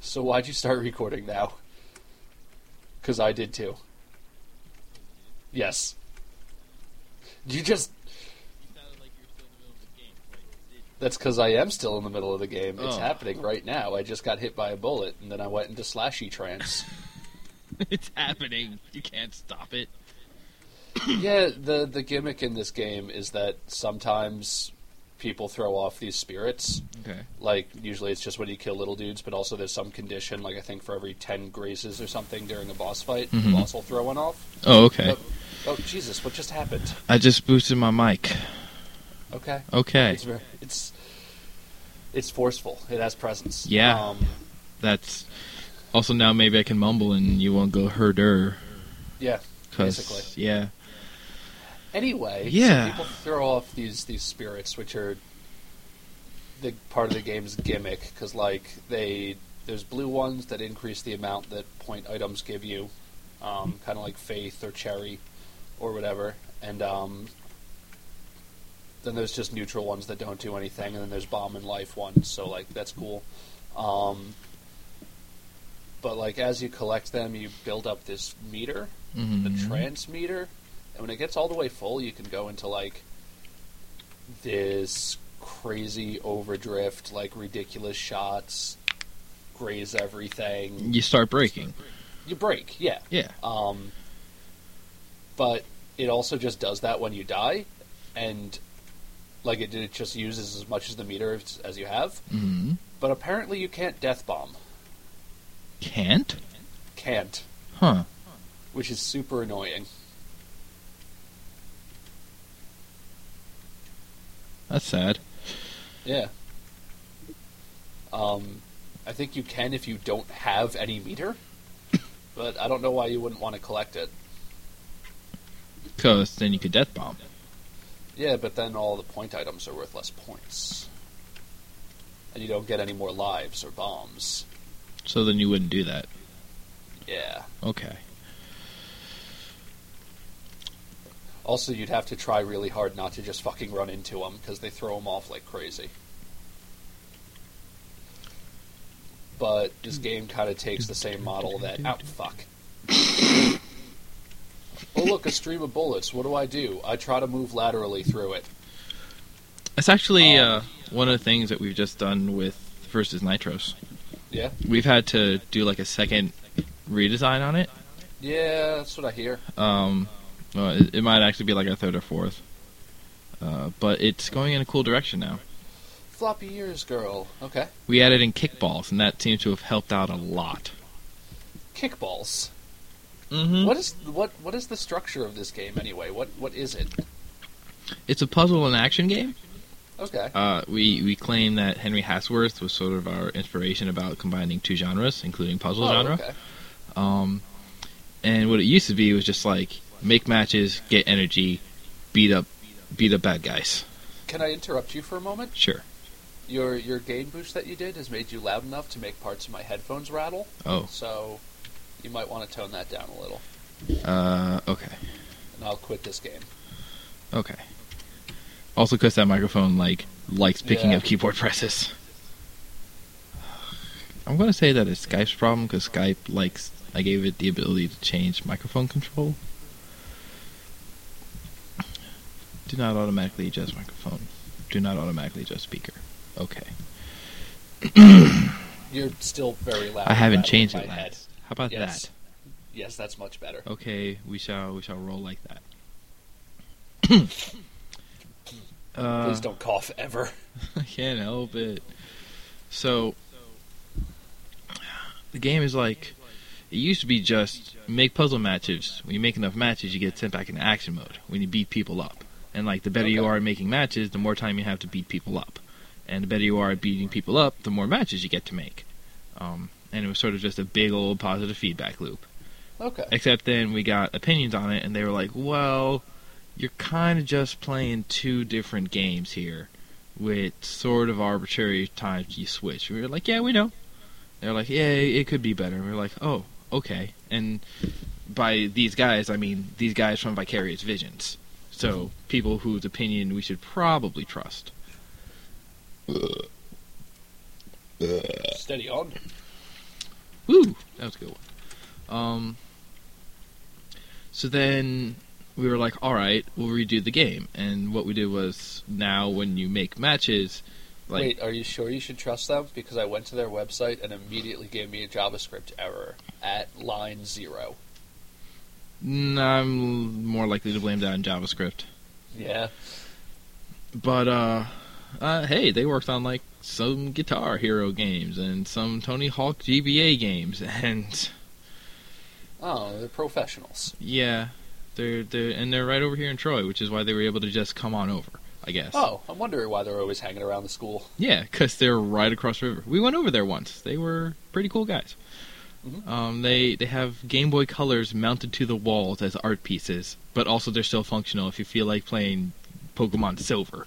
So why'd you start recording now? Because I did too. Yes. You just... That's because I am still in the middle of the game. It's happening right now. I just got hit by a bullet, and then I went into slashy trance. It's happening. You can't stop it. Yeah, the gimmick in this game is that sometimes people throw off these spirits. Okay. Like, usually it's just when you kill little dudes, but also there's some condition, like I think for every 10 grazes or something during a boss fight, the boss will throw one off. Oh, okay. Oh, Jesus, what just happened? I just boosted my mic. Okay. Okay. It's forceful. It has presence. Yeah. That's... Also now maybe I can mumble and you won't go herder. Yeah, basically. Yeah. Anyway, yeah. So people throw off these spirits, which are the part of the game's gimmick, because like there's blue ones that increase the amount that point items give you, kind of like faith or cherry, or whatever, and then there's just neutral ones that don't do anything, and then there's bomb and life ones, so like that's cool. But like as you collect them, you build up this meter, the transmeter. And when it gets all the way full, you can go into, like, this crazy overdrift, like, ridiculous shots, graze everything. You start breaking. You break, yeah. Yeah. But it also just does that when you die, and, like, it just uses as much as the meter as you have. Mm-hmm. But apparently you can't death bomb. Can't? Can't. Huh. Which is super annoying. That's sad. Yeah. I think you can if you don't have any meter, but I don't know why you wouldn't want to collect it. Because then you could death bomb. Yeah, but then all the point items are worth less points. And you don't get any more lives or bombs. So then you wouldn't do that. Yeah. Okay. Also, you'd have to try really hard not to just fucking run into them, because they throw them off like crazy. But this game kind of takes the same model that... Ow, fuck. Oh, look, a stream of bullets. What do? I try to move laterally through it. It's actually one of the things that we've just done with Versus Nitros. Yeah? We've had to do like a second redesign on it. Yeah, that's what I hear. Well, it might actually be like a third or fourth. But it's going in a cool direction now. Floppy ears, girl. Okay. We added in kickballs, and that seems to have helped out a lot. Kickballs? Mm-hmm. What is the structure of this game, anyway? What is it? It's a puzzle and action game. Okay. We claim that Henry Hatsworth was sort of our inspiration about combining two genres, including puzzle genre. Okay. And what it used to be was just like, make matches, get energy, beat up bad guys. Can I interrupt you for a moment? Sure. Your gain boost that you did has made you loud enough to make parts of my headphones rattle. Oh. So you might want to tone that down a little. Okay. And I'll quit this game. Okay. Also, because that microphone likes picking up keyboard presses. I'm going to say that it's Skype's problem, because Skype likes... I gave it the ability to change microphone control. Do not automatically adjust microphone. Do not automatically adjust speaker. Okay. You're still very loud. I haven't changed in it. my head. How about Yes. that? Yes, that's much better. Okay, we shall roll like that. Please don't cough ever. I can't help it. So, the game is like, it used to be just make puzzle matches. When you make enough matches, you get sent back into action mode when you beat people up. And like, the better you are at making matches, the more time you have to beat people up. And the better you are at beating people up, the more matches you get to make. And it was sort of just a big old positive feedback loop. Okay. Except then we got opinions on it, and they were like, well, you're kind of just playing two different games here with sort of arbitrary times you switch. We were like, yeah, we know. They're like, yeah, it could be better. And we were like, oh, okay. And by these guys, I mean these guys from Vicarious Visions. So, people whose opinion we should probably trust. Steady on. Woo! That was a good one. So then we were like, all right, we'll redo the game. And what we did was, now when you make matches, like, Wait, are you sure you should trust them? Because I went to their website and immediately gave me a JavaScript error at line 0. I'm more likely to blame that on JavaScript. Yeah. But hey, they worked on like some Guitar Hero games and some Tony Hawk GBA games, and Oh, they're professionals. yeah, they're right over here in Troy, which is why they were able to just come on over, I guess. Oh, I'm wondering why they're always hanging around the school. Yeah, because they're right across the river. We went over there once. They were pretty cool guys. Mhm. They have Game Boy Colors mounted to the walls as art pieces, but also they're still functional if you feel like playing Pokemon Silver.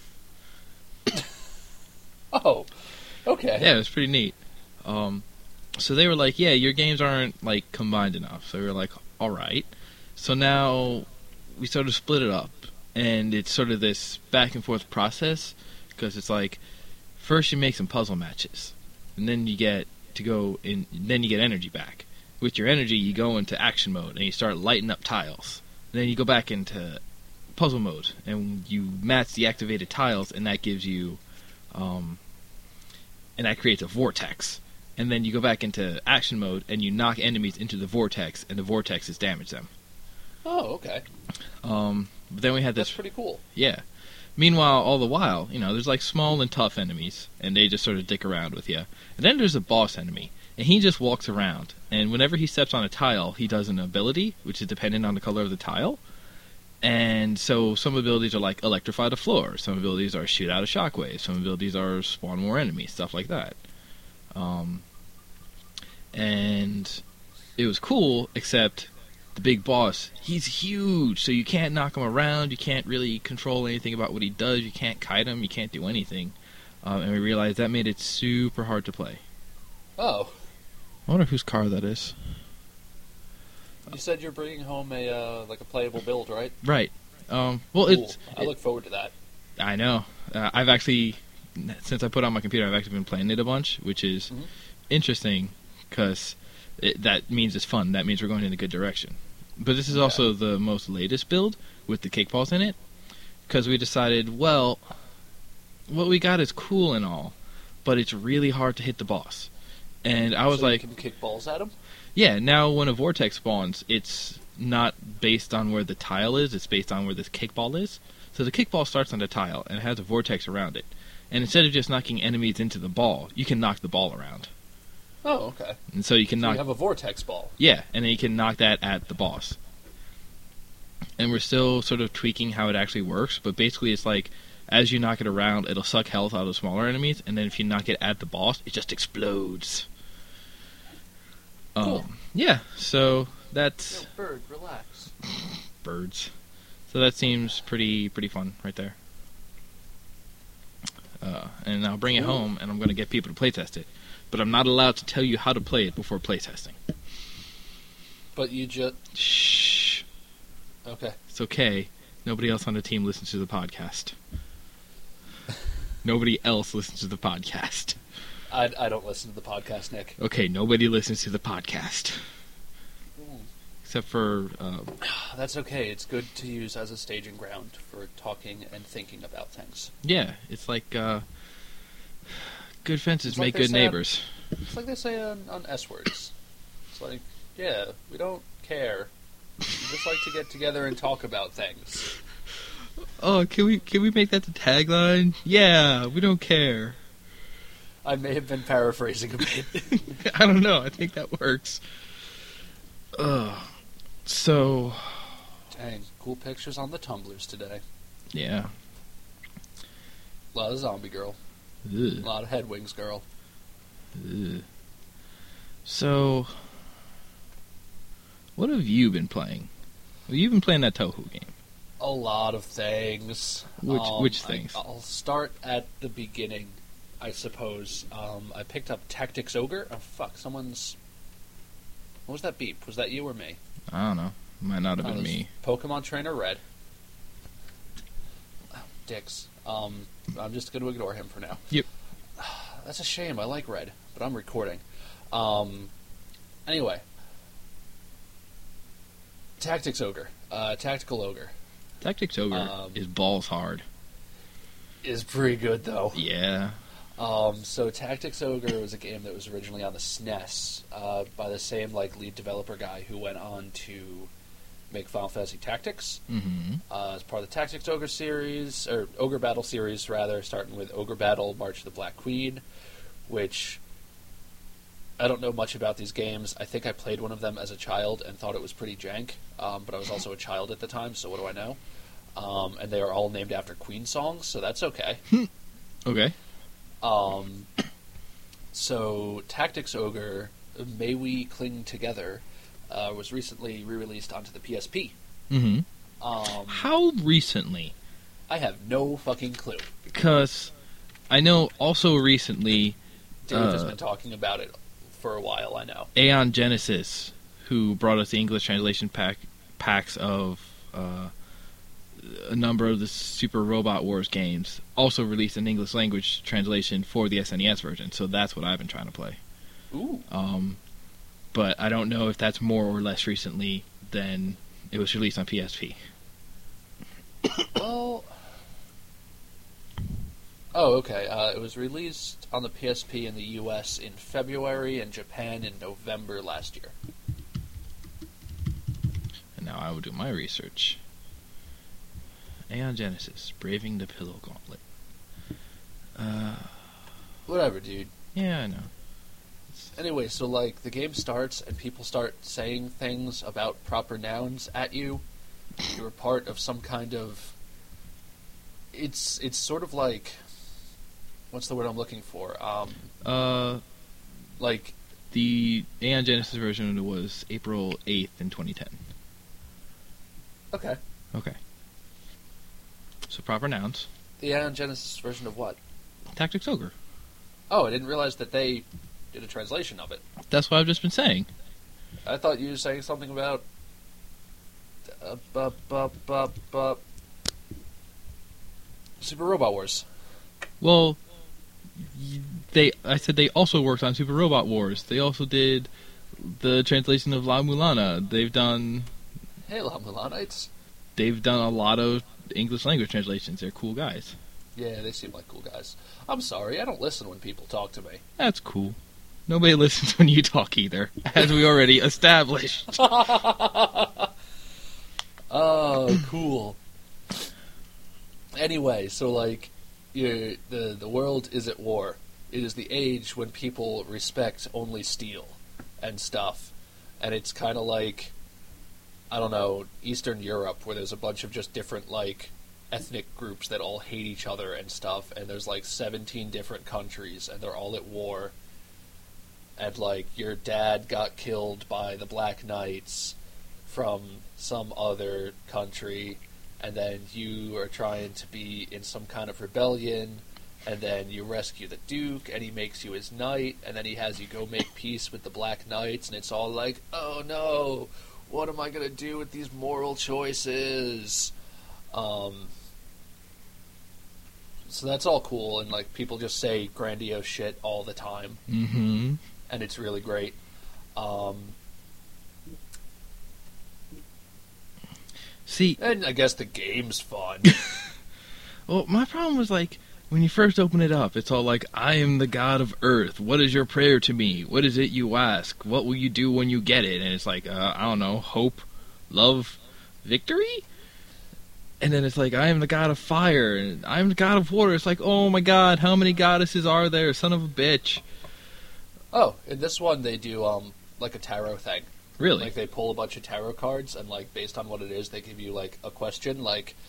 Oh, okay. Yeah, it was pretty neat. So they were like, yeah, your games aren't like combined enough. So we were like, all right. So now we sort of split it up, and it's sort of this back and forth process, because it's like, first you make some puzzle matches, and then you get to go in, then you get energy back. With your energy, you go into action mode and you start lighting up tiles. And then you go back into puzzle mode and you match the activated tiles, and that gives you, and that creates a vortex. And then you go back into action mode and you knock enemies into the vortex, and the vortexes damage them. Oh, okay. But then we had this. That's pretty cool. Yeah. Meanwhile, all the while, there's like small and tough enemies, and they just sort of dick around with you. And then there's a boss enemy, and he just walks around. And whenever he steps on a tile, he does an ability, which is dependent on the color of the tile. And so some abilities are like electrify the floor, some abilities are shoot out a shockwave, some abilities are spawn more enemies, stuff like that. And it was cool, except the big boss, he's huge, so you can't knock him around, you can't really control anything about what he does, you can't kite him, you can't do anything. And we realized that made it super hard to play. Oh. I wonder whose car that is. You said you're bringing home a playable build, right? Right. Well, Cool. I look forward to that. I know. I've actually, since I put it on my computer, I've actually been playing it a bunch, which is interesting, because that means it's fun. That means we're going in a good direction. But this is also the most latest build with the kickballs in it, because we decided, well, what we got is cool and all, but it's really hard to hit the boss. And I was so like, you can kick balls at him? yeah, now when a vortex spawns, it's not based on where the tile is, it's based on where this kickball is. So the kickball starts on the tile, and it has a vortex around it. And instead of just knocking enemies into the ball, you can knock the ball around. Oh, okay. And so you can knock... you have a vortex ball. Yeah, and then you can knock that at the boss. And we're still sort of tweaking how it actually works, but basically it's like, as you knock it around, it'll suck health out of smaller enemies, and then if you knock it at the boss, it just explodes. Cool. Yeah, so that's... Yo, bird, relax. Birds. So that seems pretty fun right there. And I'll bring it home, and I'm going to get people to playtest it. But I'm not allowed to tell you how to play it before playtesting. But you just... Shh. Okay. It's okay. Nobody else on the team listens to the podcast. Nobody else listens to the podcast. I don't listen to the podcast, Nick. Okay, nobody listens to the podcast. Except for... That's okay. It's good to use as a staging ground for talking and thinking about things. Yeah, it's like... good fences It's like make they good say neighbors. It's like they say on S-words. It's like, yeah, we don't care. We just like to get together and talk about things. Oh, can we make that the tagline? Yeah, we don't care. I may have been paraphrasing a bit. I don't know. I think that works. So... Dang, cool pictures on the Tumblrs today. Yeah. A lot of zombie girl. Ugh. A lot of headwings girl. Ugh. So... what have you been playing? Well, you've been playing that Touhou game. A lot of things. Which things? I'll start at the beginning, I suppose. I picked up Tactics Ogre. Oh, fuck, someone's... What was that beep? Was that you or me? I don't know. Might not have been It was me. Pokemon Trainer Red. Oh, dicks. I'm just going to ignore him for now. Yep. That's a shame. I like Red, but I'm recording. Anyway, Tactics Ogre, Tactical Ogre. Tactics Ogre is balls hard. Is pretty good though. Yeah. So Tactics Ogre was a game that was originally on the SNES by the same lead developer guy who went on to make Final Fantasy Tactics. Mm-hmm. As part of the Tactics Ogre series, or Ogre Battle series rather, starting with Ogre Battle March of the Black Queen, which I don't know much about these games. I think I played one of them as a child and thought it was pretty jank, but I was also a child at the time, so what do I know? And they are all named after Queen songs, so that's okay. Okay. So Tactics Ogre, May We Cling Together, was recently re-released onto the PSP. Mm-hmm. How recently? I have no fucking clue. Because I know also recently... Dave has been talking about it for a while, I know. Aeon Genesis, who brought us the English translation packs of a number of the Super Robot Wars games, also released an English language translation for the SNES version, so that's what I've been trying to play. Ooh. But I don't know if that's more or less recently than it was released on PSP. Well... Oh, okay. It was released on the PSP in the US in February and Japan in November last year. And now I will do my research. Aeon Genesis, Braving the Pillow Gauntlet. Whatever, dude. Yeah, I know. Anyway, so the game starts and people start saying things about proper nouns at you. You're part of some kind of... It's sort of like... What's the word I'm looking for? The Aeon Genesis version was April 8th in 2010. Okay. Okay. So proper nouns. The Aeon Genesis version of what? Tactics Ogre. Oh, I didn't realize that they did a translation of it. That's what I've just been saying. I thought you were saying something about... Super Robot Wars. Well... I said they also worked on Super Robot Wars. They also did the translation of La Mulana. They've done... Hey, La Mulanites. They've done a lot of English language translations. They're cool guys. Yeah, they seem like cool guys. I'm sorry, I don't listen when people talk to me. That's cool. Nobody listens when you talk either, as we already established. Oh, cool. Anyway, so the world is at war. It is the age when people respect only steel and stuff. And it's kind of like, I don't know, Eastern Europe, where there's a bunch of just different, ethnic groups that all hate each other and stuff. And there's, 17 different countries, and they're all at war. And, your dad got killed by the Black Knights from some other country, and then you are trying to be in some kind of rebellion, and then you rescue the Duke, and he makes you his knight, and then he has you go make peace with the Black Knights, and it's all like, oh no, what am I going to do with these moral choices? So that's all cool, and people just say grandiose shit all the time, Mm-hmm. and it's really great. See, And I guess the game's fun. well, my problem was when you first open it up, it's all like, I am the god of earth. What is your prayer to me? What is it you ask? What will you do when you get it? And it's like, I don't know, hope, love, victory? And then it's like, I am the god of fire, and I am the god of water. It's like, oh my god, how many goddesses are there? Son of a bitch. Oh, in this one they do, a tarot thing. Really? They pull a bunch of tarot cards, and, based on what it is, they give you, a question,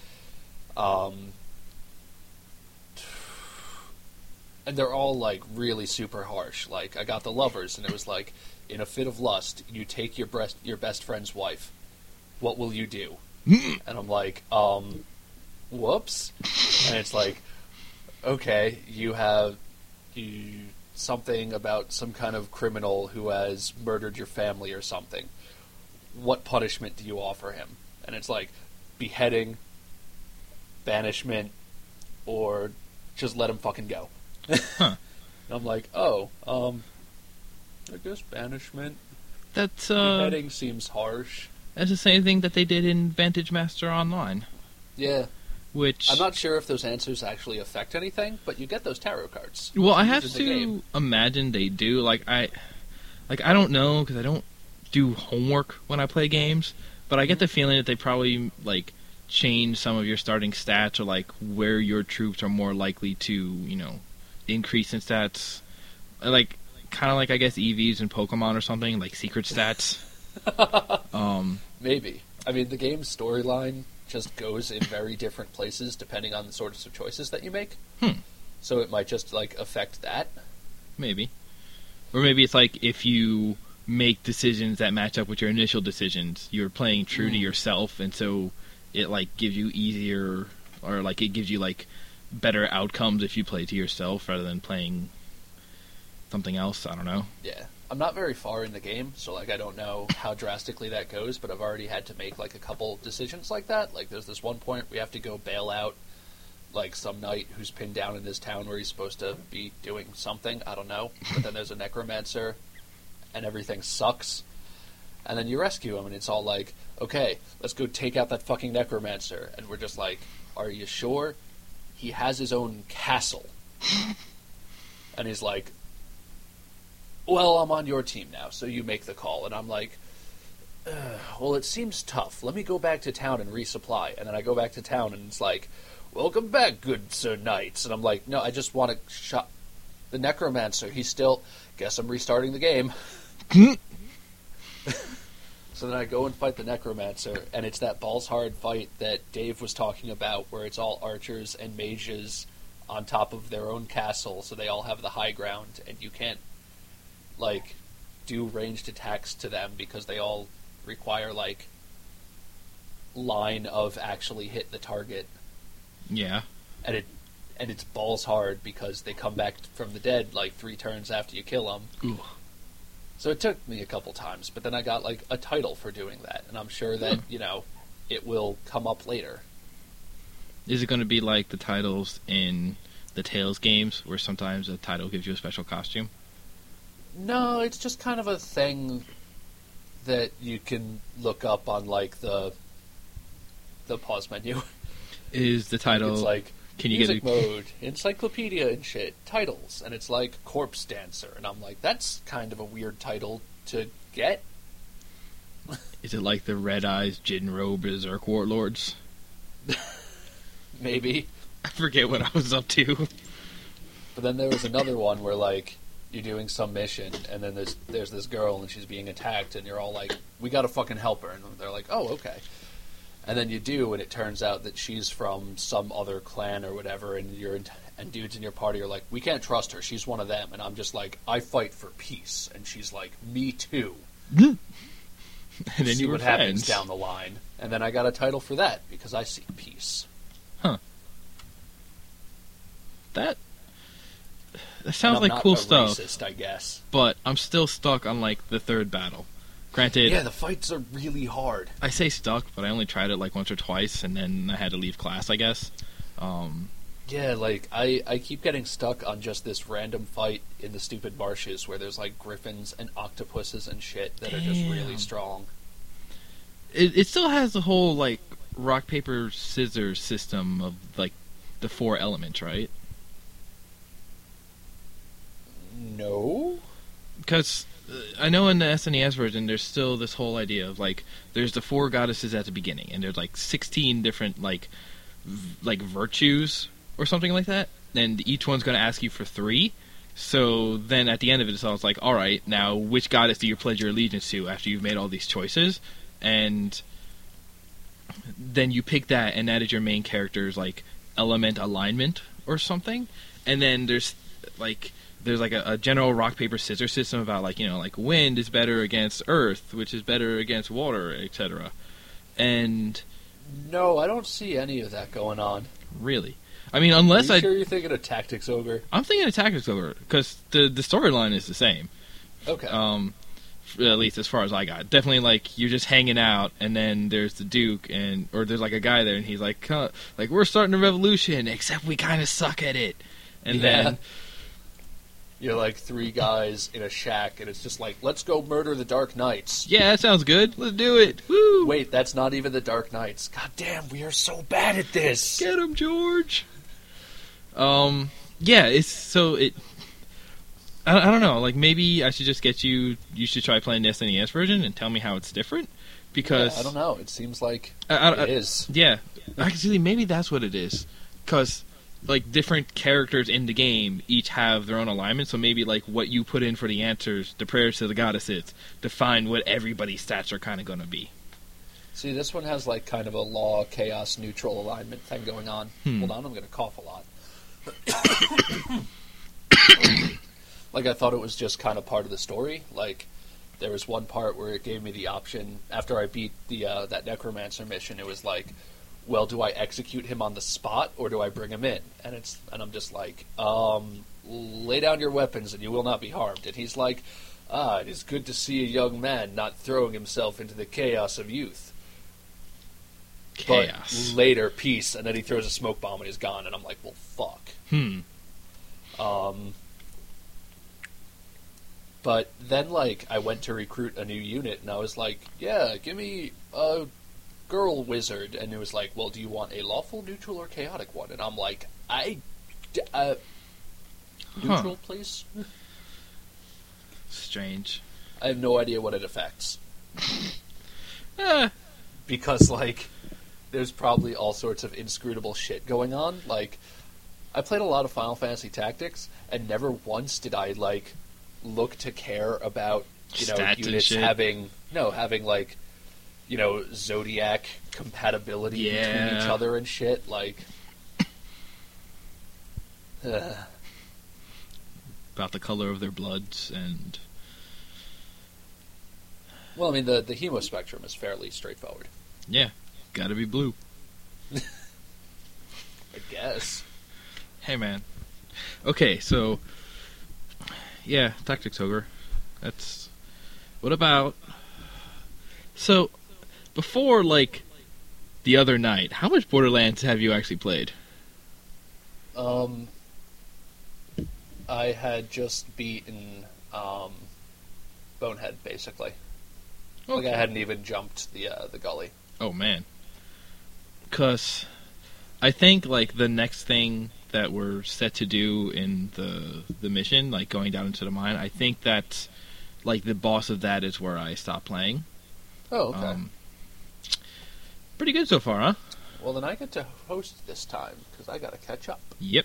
and they're all, really super harsh. I got the Lovers, and it was in a fit of lust, you take your best friend's wife. What will you do? And I'm like, whoops. And it's okay, you something about some kind of criminal who has murdered your family or something. What punishment do you offer him? And it's beheading, banishment, or just let him fucking go. Huh. And I'm like, oh, I guess banishment. That's Beheading seems harsh. That's the same thing that they did in Vantage Master Online. Yeah. Which I'm not sure if those answers actually affect anything, but you get those tarot cards. Well, I have to imagine they do. I don't know because I don't do homework when I play games, but I get the feeling that they probably change some of your starting stats or where your troops are more likely to increase in stats. Kind of I guess EVs in Pokemon or something, secret stats. Maybe. I mean, the game's storyline just goes in very different places depending on the sorts of choices that you make. So it might just affect that. Maybe. Or maybe it's if you make decisions that match up with your initial decisions, you're playing true to yourself, and so it gives you easier, or it gives you better outcomes if you play to yourself rather than playing something else. I don't know. Yeah. I'm not very far in the game, so I don't know how drastically that goes, but I've already had to make a couple decisions like that. There's this one point we have to go bail out some knight who's pinned down in this town where he's supposed to be doing something, I don't know. But then there's a necromancer and everything sucks. And then you rescue him and it's all okay, let's go take out that fucking necromancer. And we're just are you sure? He has his own castle. And he's well, I'm on your team now, so you make the call. And I'm well, it seems tough. Let me go back to town and resupply. And then I go back to town, and it's welcome back, good Sir Knights. And I'm no, I just want to shot the necromancer. He's still... Guess I'm restarting the game. So then I go and fight the necromancer, and it's that balls-hard fight that Dave was talking about, where it's all archers and mages on top of their own castle, so they all have the high ground, and you can't do ranged attacks to them because they all require line of actually hit the target. Yeah. And it's balls hard because they come back from the dead 3 turns after you kill them. Ooh. So it took me a couple times, but then I got a title for doing that, and I'm sure that it will come up later. Is it going to be like the titles in the Tales games, where sometimes a title gives you a special costume? No, it's just kind of a thing that you can look up on the pause menu. Is the title? It's can you music mode, encyclopedia and shit, titles, and it's Corpse Dancer, and I'm that's kind of a weird title to get. Is it the Red Eyes Jinro Berserk Warlords? Maybe. I forget what I was up to. But then there was another one where you're doing some mission, and then there's this girl, and she's being attacked, and you're all we gotta fucking help her, and they're oh, okay. And then you do, and it turns out that she's from some other clan or whatever, and dudes in your party are we can't trust her, she's one of them, and I'm just I fight for peace, and she's me too. And then see you were what friends. Happens down the line, and then I got a title for that because I seek peace. Huh. That sounds cool stuff. Racist, I guess. But I'm still stuck on the third battle. Granted, yeah, the fights are really hard. I say stuck, but I only tried it once or twice, and then I had to leave class, I guess. Yeah, I keep getting stuck on just this random fight in the stupid marshes where there's griffins and octopuses and shit that are just really strong. It still has the whole rock paper scissors system of the 4 elements, right? No, because I know in the SNES version there's still this whole idea of there's the 4 goddesses at the beginning, and there's 16 different virtues or something like that, and each one's going to ask you for 3. So then at the end of it, it's all all right, now which goddess do you pledge your allegiance to after you've made all these choices? And then you pick that, and that is your main character's element alignment or something. And then there's a general rock paper scissors system about wind is better against earth, which is better against water, etc. And no, I don't see any of that going on. Really? I mean, unless Are you sure you're thinking of Tactics Ogre? I'm thinking of Tactics Ogre because the storyline is the same. Okay. At least as far as I got. Definitely, you're just hanging out, and then there's the Duke, or there's a guy there, and he's we're starting a revolution, except we kind of suck at it. And then You're like three guys in a shack, and it's just like, let's go murder the Dark Knights. Yeah, that sounds good. Let's do it. Woo! Wait, that's not even the Dark Knights. God damn, we are so bad at this. Get him, George. Yeah, I don't know. Like, maybe I should just get you. You should try playing the SNES version and tell me how it's different. Because I don't know. It seems like it is. Yeah, actually, maybe that's what it is. Because like different characters in the game each have their own alignment. So maybe like what you put in for the answers, the prayers to the goddesses, define what everybody's stats are kind of going to be. See, this one has like kind of a law, chaos, neutral alignment thing going on. Hold on, I'm going to cough a lot. Like, I thought it was just kind of part of the story. Like, there was one part where it gave me the option, after I beat the that Necromancer mission, it was like, well, do I execute him on the spot, or do I bring him in? And I'm just like, lay down your weapons and you will not be harmed. And he's like, it is good to see a young man not throwing himself into the chaos of youth. Chaos. But later, peace, and then he throws a smoke bomb and he's gone, and I'm like, well, fuck. But then, like, I went to recruit a new unit, and I was like, yeah, give me a girl wizard. And it was like, well, do you want a lawful, neutral, or chaotic one? And I'm like, neutral, please? Strange. I have no idea what it affects. Eh. Because, like, there's probably all sorts of inscrutable shit going on. Like, I played a lot of Final Fantasy Tactics, and never once did I, like, look to care about, Stats units having like, Zodiac compatibility between each other and shit. Like, about the color of their bloods and. Well, I mean, the hemo spectrum is fairly straightforward. Yeah, gotta be blue. I guess. Hey, man. Okay, so. Yeah, Tactics Ogre. That's. What about. So, before, like, the other night, how much Borderlands have you actually played? I had just beaten Bonehead, basically. Okay. Like, I hadn't even jumped the gully. Oh, man. Because I think, like, the next thing that we're set to do in the mission, like going down into the mine, I think that, like, the boss of that is where I stop playing. Oh, okay. Pretty good so far, huh? Well, then I get to host this time, because I gotta catch up. Yep.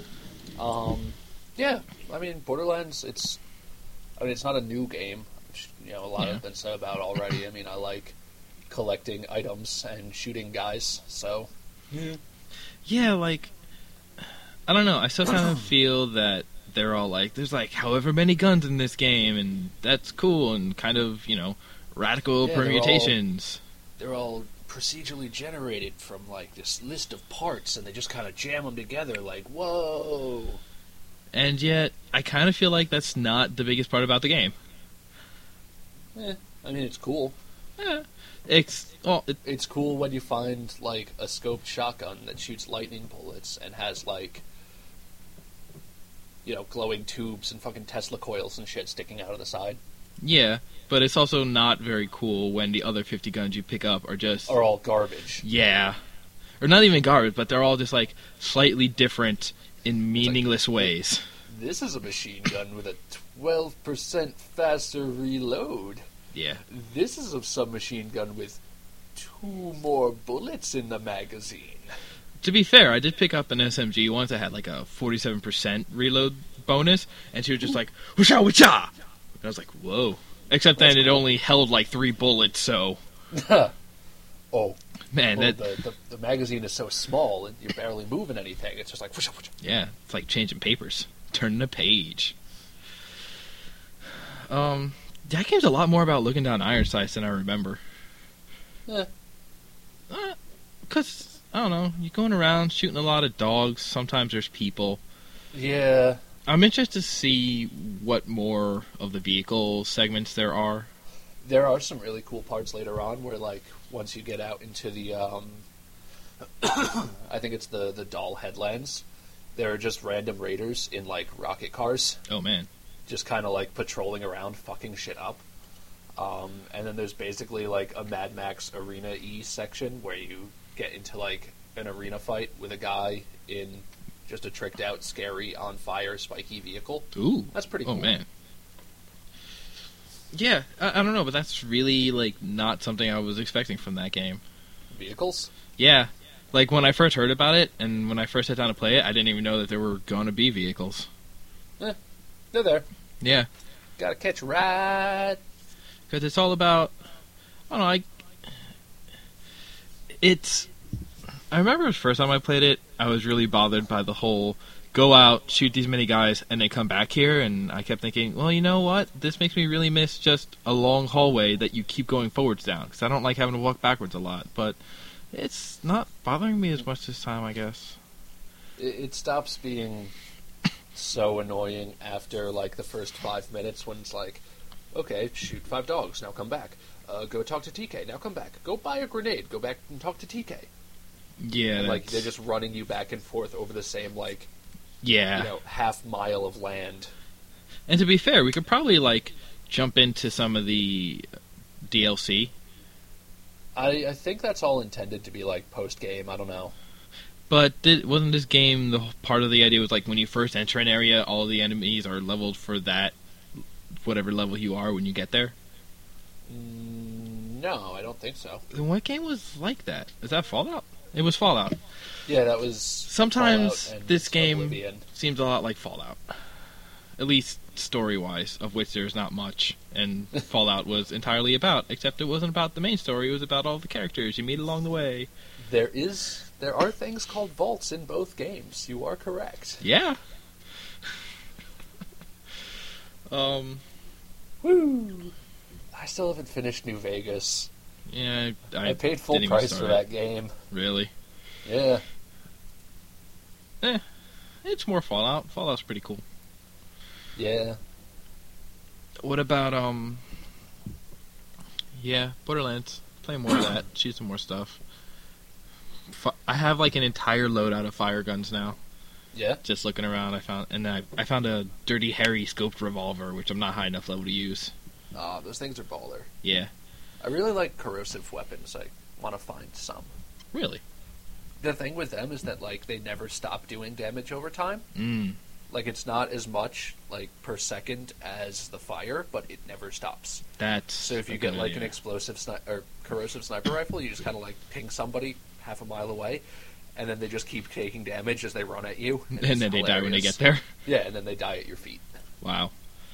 Yeah, I mean, Borderlands, it's not a new game, which, a lot has been said about already. I mean, I like collecting items and shooting guys, so. Yeah, like, I don't know, I still kind of feel that they're all like, there's like however many guns in this game, and that's cool, and kind of, radical permutations. They're all procedurally generated from, like, this list of parts, and they just kind of jam them together, like, whoa. And yet, I kind of feel like that's not the biggest part about the game. I mean, it's cool. Yeah. It's cool when you find, like, a scoped shotgun that shoots lightning bullets and has, like, glowing tubes and fucking Tesla coils and shit sticking out of the side. Yeah, but it's also not very cool when the other 50 guns you pick up are all garbage. Yeah. Or not even garbage, but they're all just, like, slightly different in meaningless ways. This is a machine gun with a 12% faster reload. Yeah. This is a submachine gun with 2 more bullets in the magazine. To be fair, I did pick up an SMG once that had like a 47% reload bonus, and she was just like, whoosha, whoosha! And I was like, whoa. Except then it only held like 3 bullets, so. Oh. Man, the magazine is so small, and you're barely moving anything. It's just like, whoosha, whoosha. Yeah, it's like changing papers. Turning a page. That game's a lot more about looking down iron sights than I remember. Because, I don't know, you're going around shooting a lot of dogs, sometimes there's people. Yeah. I'm interested to see what more of the vehicle segments there are. There are some really cool parts later on where, like, once you get out into the, I think it's the Doll Headlands, there are just random raiders in, like, rocket cars, Oh man. just kind of, like, patrolling around, fucking shit up. And then there's basically, like, a Mad Max Arena-y section where you get into, like, an arena fight with a guy in just a tricked-out, scary, on-fire, spiky vehicle. Ooh. That's pretty cool. Oh man. Yeah, I don't know, but that's really, like, not something I was expecting from that game. Vehicles? Yeah. Like, when I first heard about it, and when I first sat down to play it, I didn't even know that there were going to be vehicles. They're there. Yeah. Gotta catch a ride. Because it's all about... I don't know, I remember the first time I played it, I was really bothered by the whole go out, shoot these many guys, and then come back here, and I kept thinking, well, you know what? This makes me really miss just a long hallway that you keep going forwards down, because I don't like having to walk backwards a lot, but it's not bothering me as much this time, I guess. It stops being so annoying after, like, the first 5 minutes when it's like, okay, shoot 5 dogs, now come back. Go talk to TK, now come back. Go buy a grenade, go back and talk to TK. Yeah, And, like, they're just running you back and forth over the same, like, yeah. you know, half mile of land. And to be fair, we could probably, like, jump into some of the DLC. I think that's all intended to be, like, post-game, I don't know. But wasn't this game, the part of the idea was, like, when you first enter an area, all the enemies are leveled for that, whatever level you are when you get there? No, I don't think so. Then what game was like that? Is that Fallout? It was Fallout. Yeah, that was Sometimes Fallout and this game Oblivion. seems a lot like Fallout. At least story-wise, of which there's not much. And Fallout was entirely about, except it wasn't about the main story, it was about all the characters you meet along the way. There are things called vaults in both games. You are correct. Yeah. Woo! I still haven't finished New Vegas. Yeah, I paid full didn't even price start for it. that game. Really? Yeah. It's more Fallout. Fallout's pretty cool. Yeah. What about, yeah, Borderlands. Play more of that. Shoot some more stuff. I have, like, an entire loadout of fire guns now. Yeah? Just looking around, I found a Dirty Harry scoped revolver, which I'm not high enough level to use. Those things are baller. Yeah. I really like corrosive weapons. I want to find some. Really? The thing with them is that, like, they never stop doing damage over time. Mm. Like, it's not as much, like, per second as the fire, but it never stops. That's So if you a get, good like, idea. an explosive or corrosive sniper rifle, you just kind of, like, ping somebody half a mile away, and then they just keep taking damage as they run at you. And it's then they die when they hilarious. get there. Yeah, and then they die at your feet. Wow.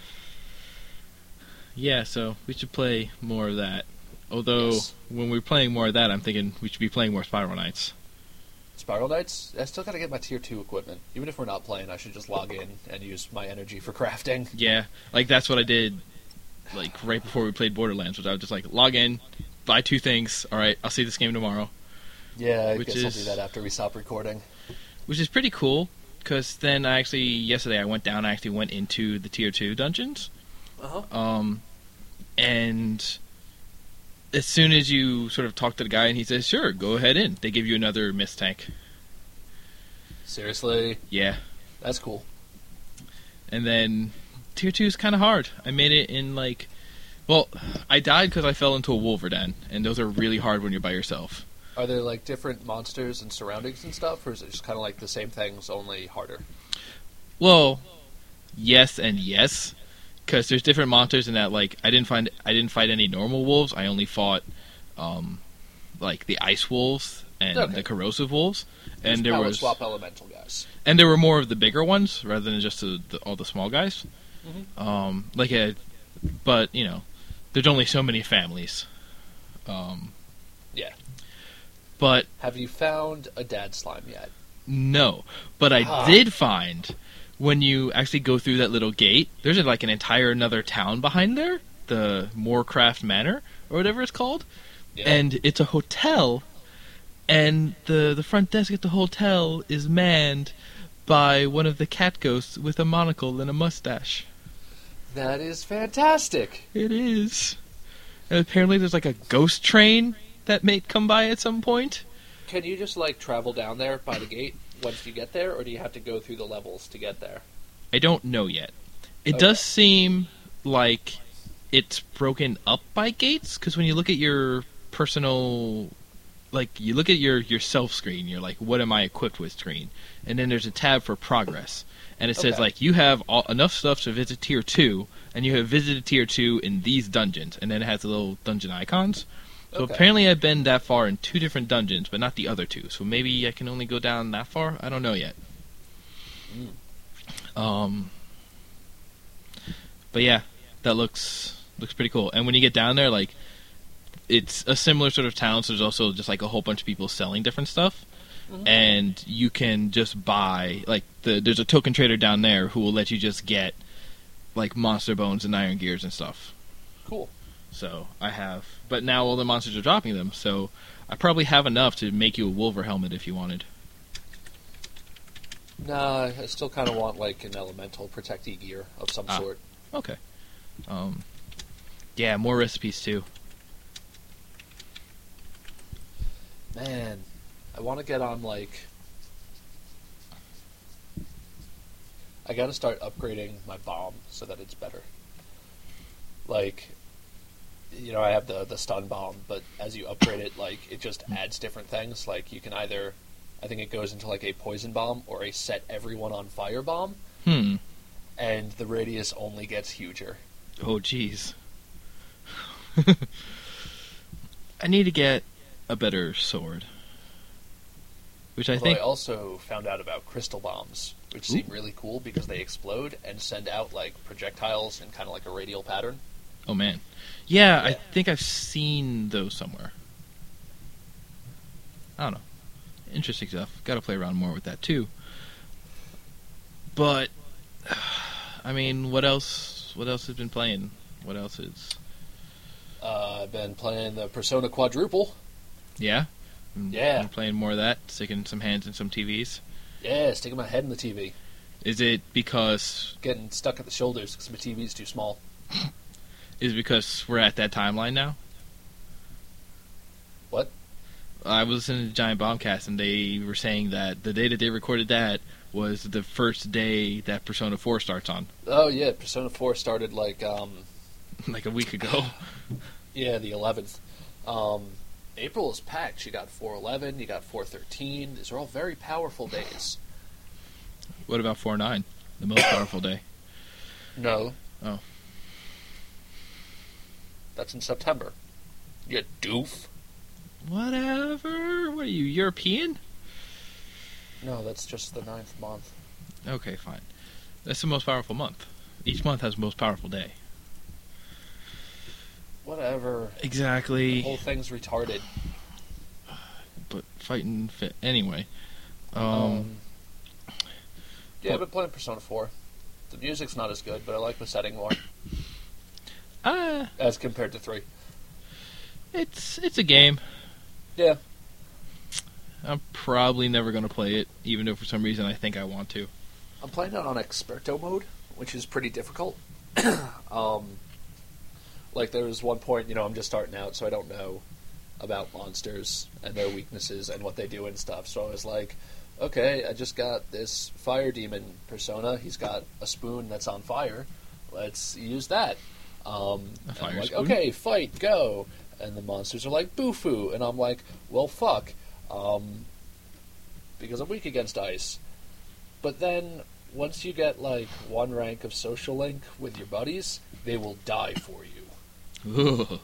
Yeah, so we should play more of that. Although, Yes. when we're playing more of that, I'm thinking we should be playing more Spiral Knights. Spiral Knights, I still gotta get my tier 2 equipment. Even if we're not playing, I should just log in and use my energy for crafting. Yeah, like that's what I did, like right before we played Borderlands, was I would just like log in, buy 2 things. All right, I'll see this game tomorrow, Yeah, I Which guess I'll is- do that after we stop recording. which is pretty cool. Because then yesterday I went into the tier 2 dungeons, Uh-huh. and as soon as you sort of talk to the guy and he says, "Sure, go ahead in," they give you another mist tank. Seriously? Yeah. That's cool. And then tier 2 is kind of hard. I made it in like, well, I died because I fell into a Wolverden, and those are really hard when you're by yourself. Are there, like, different monsters and surroundings and stuff, or is it just kind of like the same things, only harder? Well, yes and yes, because there's different monsters in that. Like, I didn't fight any normal wolves. I only fought, like the ice wolves and Okay. the corrosive wolves, There's and there power was swap elemental guys. and there were more of the bigger ones rather than just all the small guys. Mhm. But you know, there's only so many families. Yeah. But Have you found a dad slime yet? no, but I Ah. did find when you actually go through that little gate, there's like an entire another town behind there, the Moorcraft Manor or whatever it's called, Yeah. and it's a hotel, and the front desk at the hotel is manned by one of the cat ghosts with a monocle and a mustache. That is fantastic! It is, and apparently there's like a ghost train that may come by at some point. Can you just, like, travel down there by the gate? once you get there, or do you have to go through the levels to get there? I don't know yet. It Okay. does seem like it's broken up by gates, because when you look at your personal, like, you look at your self screen, you're like, what am I equipped with screen? And then there's a tab for progress. And it says, Okay. like, you have enough stuff to visit Tier 2, and you have visited Tier 2 in these dungeons. And then it has the little dungeon icons. So Okay. apparently I've been that far in 2 different dungeons, but not the other 2. So maybe I can only go down that far? I don't know yet. But yeah, that looks pretty cool. And when you get down there, like, it's a similar sort of town, so there's also just like a whole bunch of people selling different stuff. Mhm. And you can just buy, like, there's a token trader down there who will let you just get, like, monster bones and iron gears and stuff. Cool. So I have, but now all the monsters are dropping them, so I probably have enough to make you a Wolver helmet if you wanted. Nah, I still kind of want like an elemental protectee gear of some sort. Okay. Yeah, more recipes too. Man, I want to get on like. I got to start upgrading my bomb so that it's better. Like, you know, I have the stun bomb, but as you upgrade it, like, it just adds different things. Like, you can either, I think it goes into like a poison bomb or a set everyone on fire bomb, and the radius only gets huger. Oh, jeez. I need to get a better sword. Which I Although think... I also found out about crystal bombs, which seem really cool because they explode and send out like projectiles in kind of like a radial pattern. Oh, man. Yeah, I Yeah. think I've seen those somewhere. I don't know. Interesting stuff. Got to play around more with that, too. But, I mean, what else has been playing? What else is... I've been playing the Persona Quadruple. Yeah? Yeah. Been playing more of that? Sticking some hands in some TVs? Yeah, sticking my head in the TV. Is it because... Getting stuck at the shoulders because my TV's too small. Is it because we're at that timeline now? What? I was listening to Giant Bombcast, and they were saying that the day that they recorded that was the first day that Persona 4 starts on. Oh yeah, Persona 4 started like Like a week ago. yeah, the 11th. April is packed. You got 411, you got 413. These are all very powerful days. What about 4-9? The most powerful day. No. Oh. That's in September. You doof. Whatever. What are you, European? No, that's just the 9th month. Okay, fine. That's the most powerful month. Each month has the most powerful day. Whatever. The Exactly. whole thing's retarded. But fighting fit. Anyway. Yeah, but- I've been playing Persona 4. The music's not as good, but I like the setting more as compared to 3. It's a game. Yeah. I'm probably never going to play it, even though for some reason I think I want to. I'm playing it on Experto mode, which is pretty difficult. Like, there was one point, you know, I'm just starting out, so I don't know about monsters and their weaknesses and what they do and stuff. So I was like, okay, I just got this fire demon persona. He's got a spoon that's on fire. Let's use that. And fire I'm like, spoon? okay, fight, go. And the monsters are like, boo-foo. And I'm like, well, fuck. Because I'm weak against ice. But then, once you get, like, one rank of social link with your buddies, they will die for you. Ugh.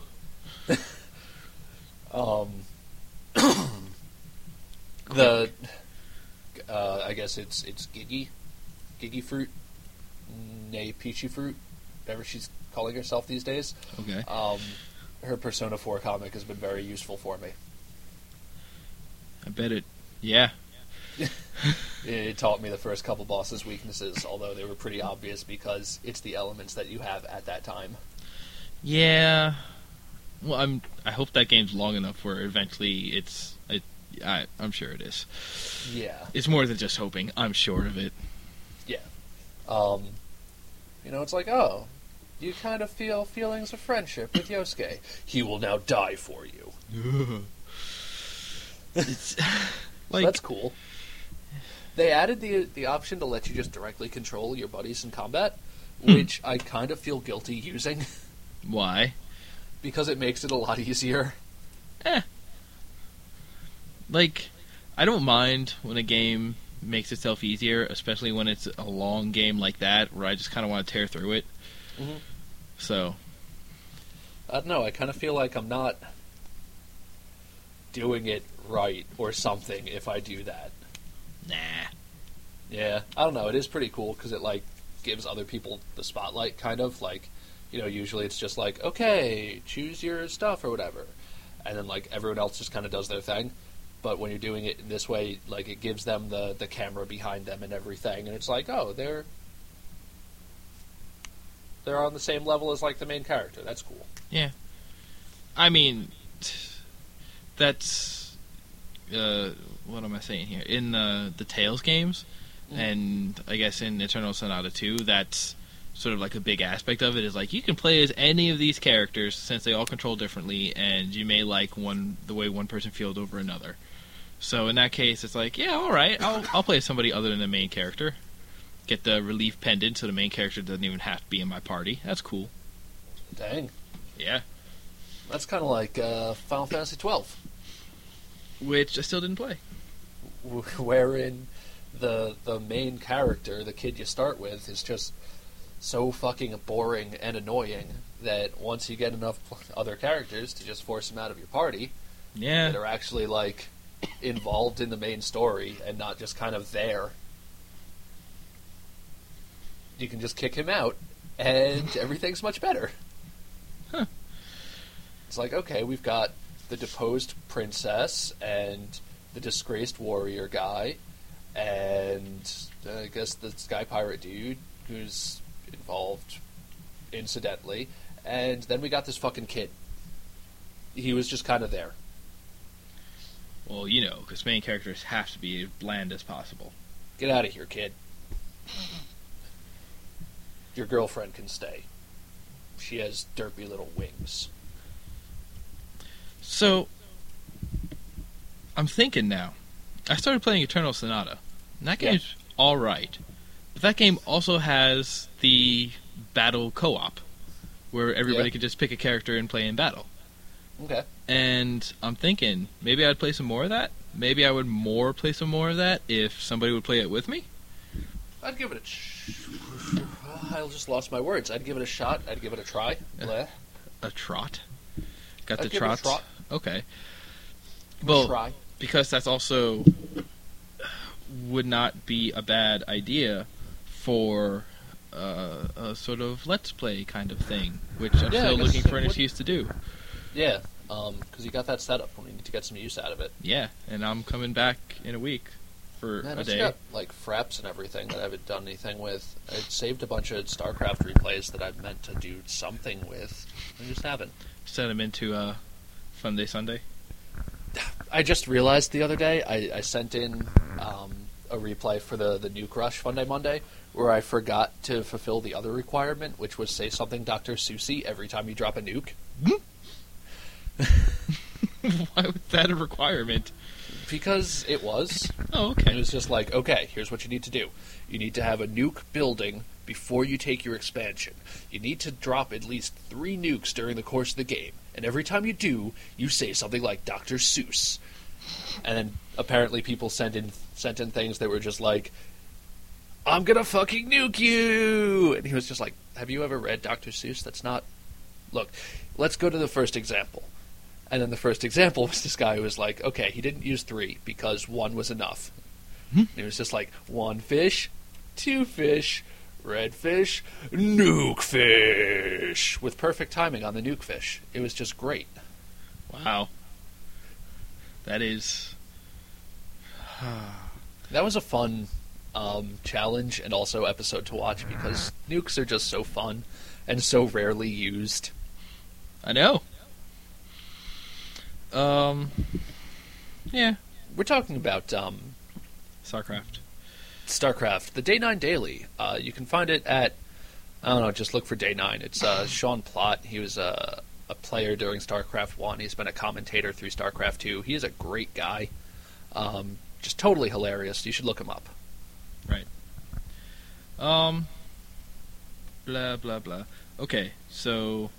I guess it's Gigi fruit, nay Peachy fruit, whatever she's calling herself these days. Okay. Her Persona 4 comic has been very useful for me. I bet it. Yeah. It taught me the first couple bosses' weaknesses, although they were pretty obvious because it's the elements that you have at that time. Yeah. Well, I hope that game's long enough where eventually I'm sure it is. Yeah. It's more than just hoping. I'm sure of it. Yeah. You know, it's like, oh, you kind of feel feelings of friendship with Yosuke. He will now die for you. It's So like that's cool. They added the option to let you just directly control your buddies in combat, which I kind of feel guilty using. Why? Because it makes it a lot easier. Like, I don't mind when a game makes itself easier, especially when it's a long game like that, where I just kind of want to tear through it. Mm-hmm. So, I don't know, I kind of feel like I'm not doing it right or something if I do that. nah. Yeah, I don't know, it is pretty cool because it, like, gives other people the spotlight, kind of. Like, you know, usually it's just like, okay, choose your stuff or whatever. And then, like, everyone else just kind of does their thing. But when you're doing it in this way, like, it gives them the camera behind them and everything. And it's like, oh, they're on the same level as, like, the main character. That's cool. Yeah. I mean, that's... what am I saying here? In the Tales games, and I guess in Eternal Sonata 2, that's sort of like a big aspect of it, is like, you can play as any of these characters, since they all control differently, and you may like the way one person feels over another. So in that case, it's like, yeah, alright, I'll play as somebody other than the main character. Get the relief pendant so the main character doesn't even have to be in my party. That's cool. Dang. Yeah. That's kind of like Final Fantasy XII. Which I still didn't play. Wherein the main character, the kid you start with, is just so fucking boring and annoying that once you get enough other characters to just force them out of your party, Yeah. that are actually, like, involved in the main story and not just kind of there, you can just kick him out and everything's much better. Huh. It's like, okay, we've got the deposed princess and the disgraced warrior guy and I guess the sky pirate dude who's involved incidentally, and then we got this fucking kid. He was just kind of there. Well, you know, because main characters have to be as bland as possible. Get out of here, kid. Your girlfriend can stay. She has derpy little wings. So, I'm thinking now. I started playing Eternal Sonata. And that game's alright. But that game also has the battle co-op, where everybody can just pick a character and play in battle. Okay. And I'm thinking, maybe I'd play some more of that? Maybe I would play some more of that if somebody would play it with me? I'd give it I just lost my words. I'd give it a shot. I'd give it a try. Bleh. A trot? Got I'd the give it a trots? trot. Okay. Well, try. Because that's also would not be a bad idea for a sort of let's play kind of thing, which I'm still looking for an excuse to do. Yeah, because you got that set up when you need to get some use out of it. Yeah, and I'm coming back in a week for a day. Got, like, fraps and everything that I haven't done anything with. I saved a bunch of StarCraft replays that I've meant to do something with. I just haven't. Set them into Fun Day Sunday. I just realized the other day I sent in a replay for the Nuke Rush Fun Day Monday where I forgot to fulfill the other requirement, which was say something Dr. Seussy every time you drop a nuke. Why was that a requirement? Because it was. Oh, okay. It was just like, okay, here's what you need to do. You need to have a nuke building before you take your expansion. You need to drop at least 3 nukes during the course of the game. And every time you do, you say something like Dr. Seuss. And then apparently people sent in things that were just like, I'm gonna fucking nuke you! And he was just like, have you ever read Dr. Seuss? That's not... Look, let's go to the first example. And then the first example was this guy who was like, okay, he didn't use 3 because 1 was enough. And it was just like, 1 fish, 2 fish, red fish, nuke fish, with perfect timing on the nuke fish. It was just great. Wow. That is... That was a fun challenge and also episode to watch because nukes are just so fun and so rarely used. I know. Yeah. We're talking about StarCraft. StarCraft, the Day 9 Daily. You can find it at, I don't know, just look for Day 9. It's Sean Plott. He was a player during StarCraft 1. He's been a commentator through StarCraft 2. He is a great guy. Just totally hilarious. You should look him up. Blah blah blah. Okay, so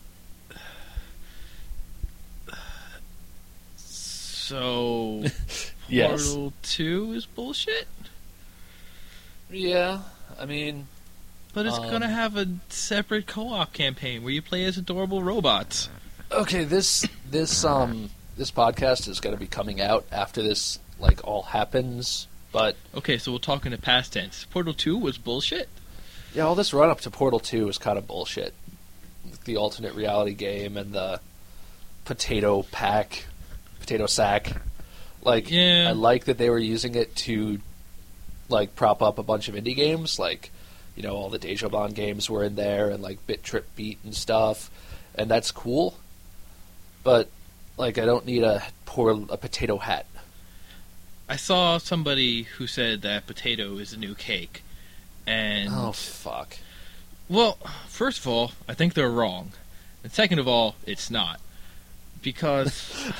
Yes. Portal 2 is bullshit? Yeah, I mean, But it's gonna have a separate co-op campaign where you play as adorable robots. okay, this podcast is going to be coming out after this like all happens, but Okay, so we'll talk in the past tense. Portal 2 was bullshit? yeah, all this run up to Portal 2 is kind of bullshit. The alternate reality game and the potato sack. Like, Yeah. I like that they were using it to like prop up a bunch of indie games, like, you know, all the Deja Bond games were in there, and like Bit Trip Beat and stuff, and that's cool. But like, I don't need a potato hat. I saw somebody who said that potato is the new cake. And Oh fuck! well, first of all, I think they're wrong. And second of all, it's not. Because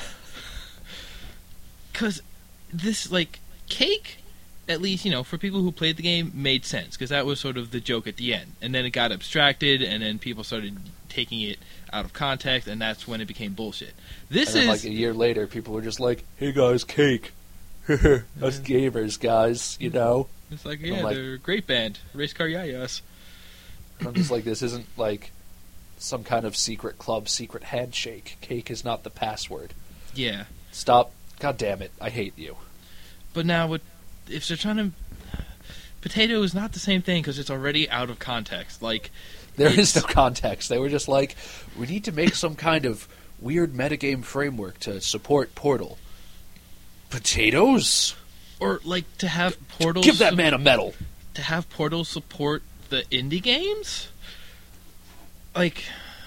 this, like, cake, at least, you know, for people who played the game, made sense. Because that was sort of the joke at the end. And then it got abstracted, and then people started taking it out of context, and that's when it became bullshit. This And then, is... like a year later, people were just like, "Hey guys, cake." Us gamers, guys, you know. It's like, I'm yeah, like- they're a great band. Race Car Yayas. And I'm just like, this isn't like some kind of secret club, secret handshake. Cake is not the password. Yeah. Stop. God damn it. I hate you. But now, if they're trying to... Potato is not the same thing because it's already out of context. Like, There is no context. They were just like, we need to make some kind of weird metagame framework to support Portal. Potatoes? or, like, to have Portal... Give that man a medal. To have Portal support the indie games? Like,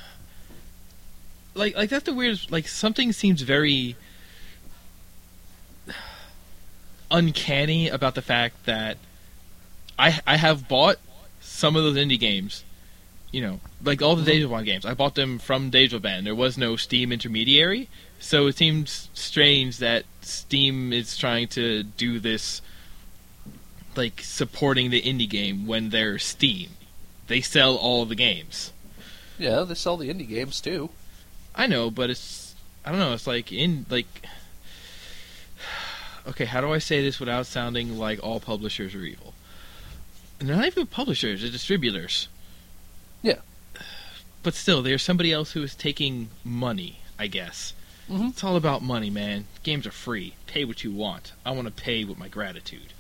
that's the weirdest... Like, something seems very uncanny about the fact that I have bought some of those indie games, you know, like all the Deja Bond games. I bought them from Deja Band. There was no Steam intermediary, so it seems strange that Steam is trying to do this, like, supporting the indie game when they're Steam. They sell all the games. Yeah, they sell the indie games too. I know, but it's... I don't know, it's like okay, how do I say this without sounding like all publishers are evil? And they're not even publishers, they're distributors. Yeah. But still, there's somebody else who is taking money, I guess. Mm-hmm. It's all about money, man. Games are free. Pay what you want. I want to pay with my gratitude.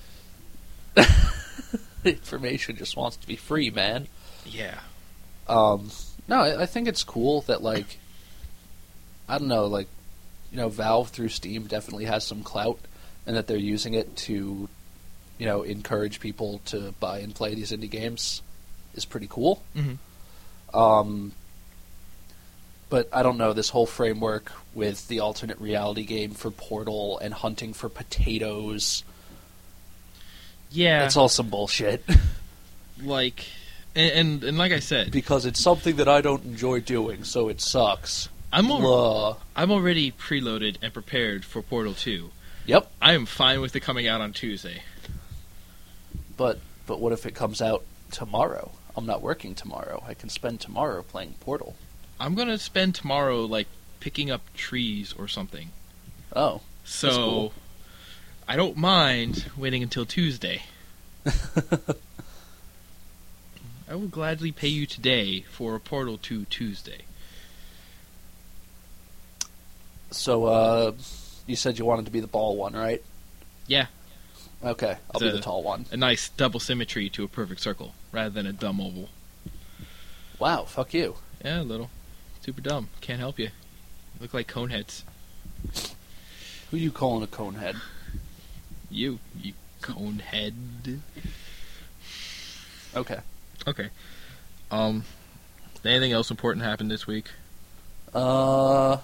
Information just wants to be free, man. Yeah. No, I think it's cool that, like, I don't know, like, you know, Valve through Steam definitely has some clout, and that they're using it to, you know, encourage people to buy and play these indie games is pretty cool. Mm-hmm. But I don't know, this whole framework with the alternate reality game for Portal and hunting for potatoes, Yeah. that's all some bullshit. Like, and like I said, Because it's something that I don't enjoy doing, so it sucks. I'm Blah. already preloaded and prepared for Portal 2. Yep. I am fine with it coming out on Tuesday. But what if it comes out tomorrow? I'm not working tomorrow. I can spend tomorrow playing Portal. I'm gonna spend tomorrow, like, picking up trees or something. Oh. So, That's cool. I don't mind waiting until Tuesday. I will gladly pay you today for a Portal 2 Tuesday. So, you said you wanted to be the ball one, right? Yeah, Okay, I'll be the tall one. a nice double symmetry to a perfect circle, rather than a dumb oval. Wow, fuck you. Yeah, a little. Super dumb. Can't help you. Look like coneheads. Who you calling a conehead? You conehead. Okay. Okay. Anything else important happened this week? Uh,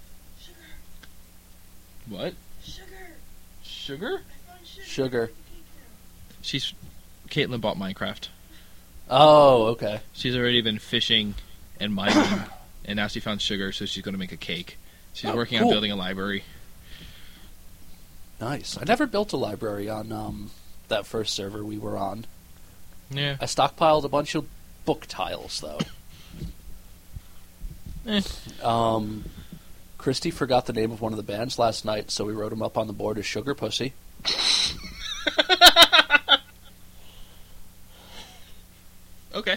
What? Sugar? sugar. Caitlin bought Minecraft. Oh, okay. She's already been fishing and mining, and now she found sugar, so she's going to make a cake. She's Oh, working cool. on building a library. Nice. I never built a library on, that first server we were on. Yeah. I stockpiled a bunch of book tiles, though. Christy forgot the name of one of the bands last night, so we wrote him up on the board as Sugar Pussy. Okay.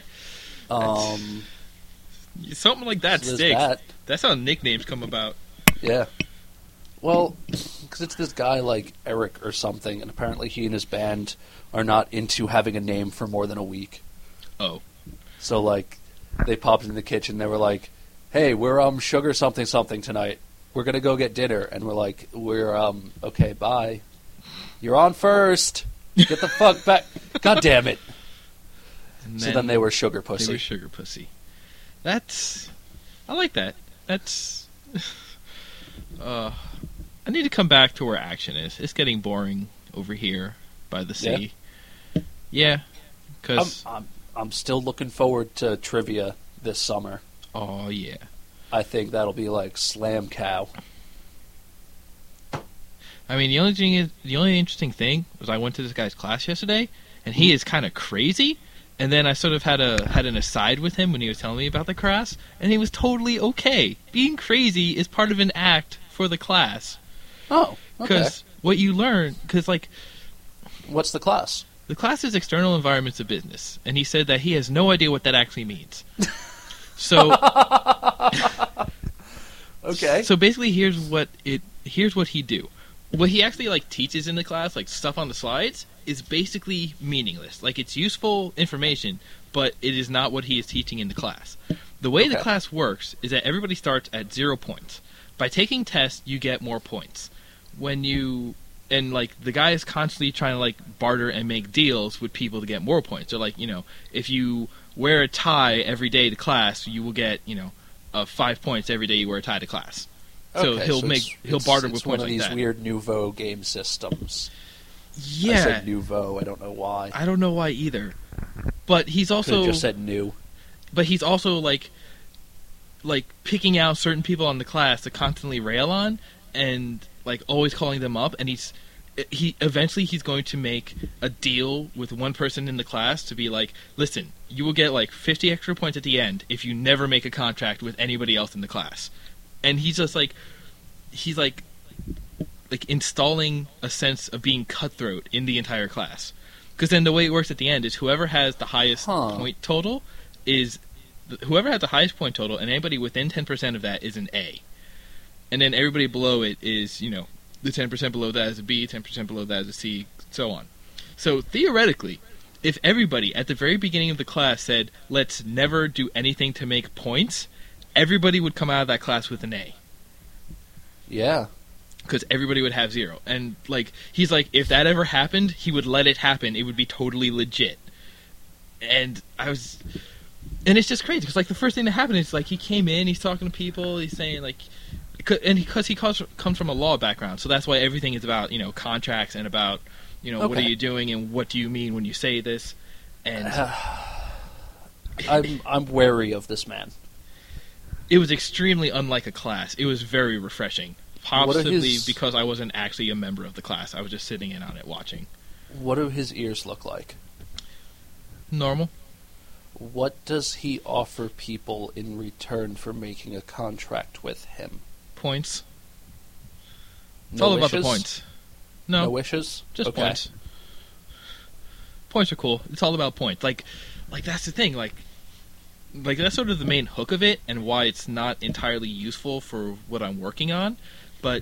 Something like that so sticks. That's how nicknames come about. Yeah. Well, because it's this guy like Eric or something, and apparently he and his band are not into having a name for more than a week. Oh. So, like, they popped in the kitchen, they were like, hey, we're Sugar something something tonight. We're going to go get dinner. And we're like, okay, bye. You're on first. Get the fuck back. God damn it. So then they were Sugar Pussy. They were Sugar Pussy. I like that. That's... I need to come back to where action is. It's getting boring over here by the sea. Yeah, because... I'm still looking forward to trivia this summer. Oh, yeah. I think that'll be like Slam Cow. I mean, the only interesting thing was I went to this guy's class yesterday, and he is kind of crazy. And then I sort of had an aside with him when he was telling me about the class, and he was totally okay. Being crazy is part of an act for the class. Oh, okay. Because what you learn, like... What's the class? The class is External Environments of Business, and he said that he has no idea what that actually means. So... Okay. So basically, here's what he do. What he actually like teaches in the class, like stuff on the slides, is basically meaningless. Like, it's useful information, but it is not what he is teaching in the class. The way the class works is that everybody starts at 0 points. By taking tests, you get more points. And like the guy is constantly trying to like barter and make deals with people to get more points. So like, if you wear a tie every day to class, you will get 5 points every day you wear a tie to class. So okay, he'll barter with points like that. It's one of these weird nouveau game systems. Yeah. I said nouveau. I don't know why. I don't know why either. But he's also... Could have just said new. But he's also, like picking out certain people on the class to constantly rail on and, like, always calling them up. And eventually he's going to make a deal with one person in the class to be like, listen, you will get, like, 50 extra points at the end if you never make a contract with anybody else in the class. And he's just, like... He's, like installing a sense of being cutthroat in the entire class. Because then the way it works at the end is whoever has the highest point total and anybody within 10% of that is an A. And then everybody below it is, the 10% below that is a B, 10% below that is a C, so on. So theoretically, if everybody at the very beginning of the class said, let's never do anything to make points, everybody would come out of that class with an A. Yeah. Because everybody would have 0. And, like, he's like, if that ever happened, he would let it happen. It would be totally legit. And and it's just crazy, because, like, the first thing that happened is, like, he came in, he's talking to people, he's saying, like, and because he comes from a law background, so that's why everything is about, contracts and about, what are you doing and what do you mean when you say this. And I'm wary of this man. It was extremely unlike a class. It was very refreshing. Possibly because I wasn't actually a member of the class. I was just sitting in on it watching. What do his ears look like? Normal. What does he offer people in return for making a contract with him? Points. It's all about the points. No wishes? Just points. Points are cool. It's all about points. Like that's the thing. Like that's sort of the main hook of it, and why it's not entirely useful for what I'm working on. But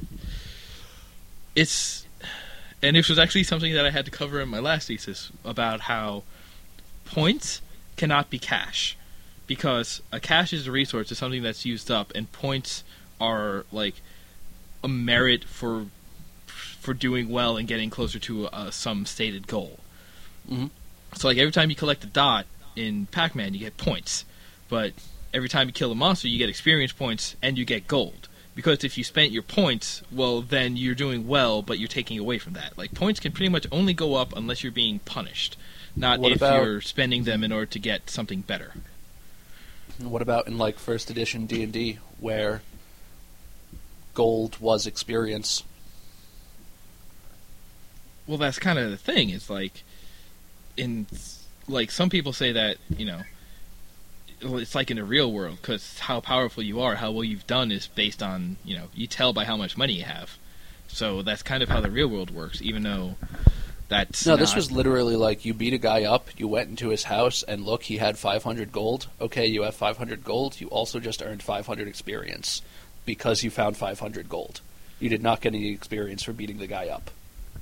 this was actually something that I had to cover in my last thesis about how points cannot be cash, because a cash is a resource, is something that's used up, and points are like a merit for doing well and getting closer to some stated goal. Mm-hmm. So like every time you collect a dot in Pac-Man, you get points, but every time you kill a monster, you get experience points and you get gold. Because if you spent your points, well, then you're doing well, but you're taking away from that. Like, points can pretty much only go up unless you're being punished, not if you're spending them in order to get something better. What about in, like, first edition D&D, where gold was experience? Well, that's kind of the thing. It's like, like some people say that, it's like in the real world, because how powerful you are, how well you've done is based on, you tell by how much money you have. So that's kind of how the real world works, even though that's No, this was literally like you beat a guy up, you went into his house, and look, he had 500 gold. Okay, you have 500 gold. You also just earned 500 experience because you found 500 gold. You did not get any experience for beating the guy up.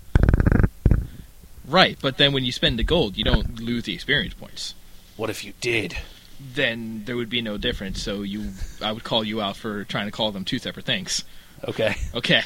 Right, but then when you spend the gold, you don't lose the experience points. What if you did? Then there would be no difference, so I would call you out for trying to call them two separate things. Okay. Okay.